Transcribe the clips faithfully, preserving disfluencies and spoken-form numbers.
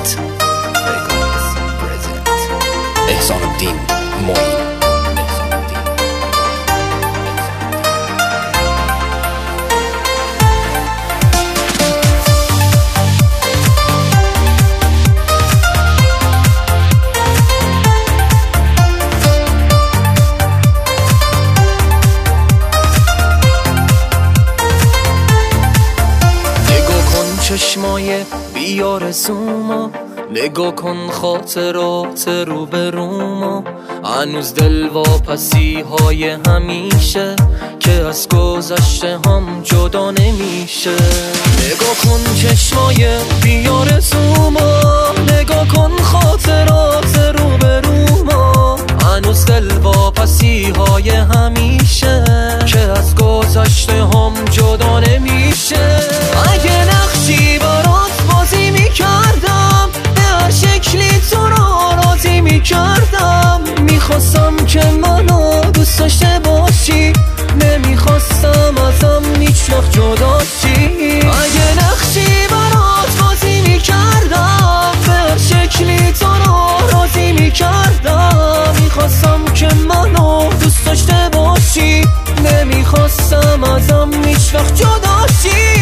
پرزنت احسان الدین معین. چشمای بیارزومو نگاه کن، خاطرات رو به رومو، هنوز دل واپسی های همیشه که از گذشته هم جدا نمیشه. نگاه کن چشمای بیارزومو نگاه کن، خاطرات رو به رومو، هنوز دل واپسی های همیشه که از گذشته هم جدا نمیشه. اگه نقشی برات بازی میکردم، به هر شکلی تو را راضی میکردم، میخواستم که منو دوست داشته باشی، نمیخواستم ازم هیچ وقت جدا شی. اگه نقشی برات بازی میکردم، به هر شکلی تو را راضی میکردم، میخواستم که منو دوست داشته باشی، نمیخواستم ازم هیچ وقت جدا شی.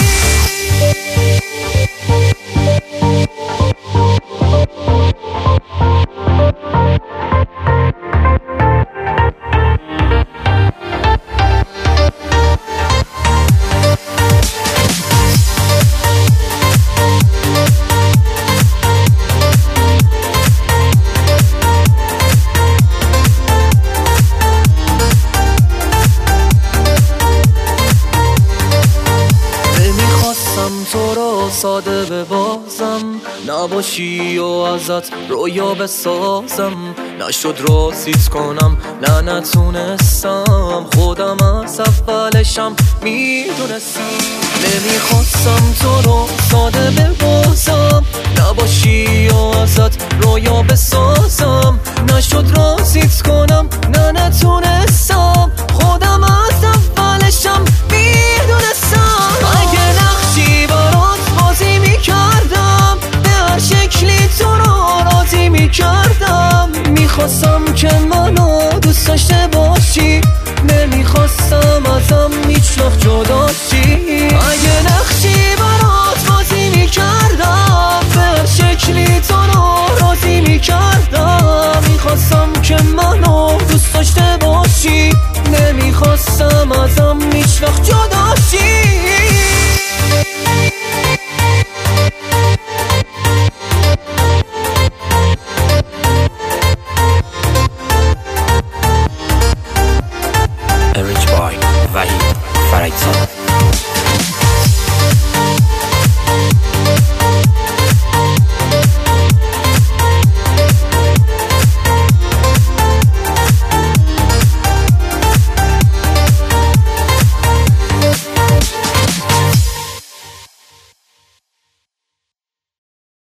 تو رو ساده ببازم، نباشی و ازت رویا بسازم، نشد راسیت کنم نه نتونستم، خودم از اولشم میدونستم. نمیخواستم تو رو ساده ببازم، نباشی و ازت رویا بسازم، نشد راسیت کنم نه نتونستم.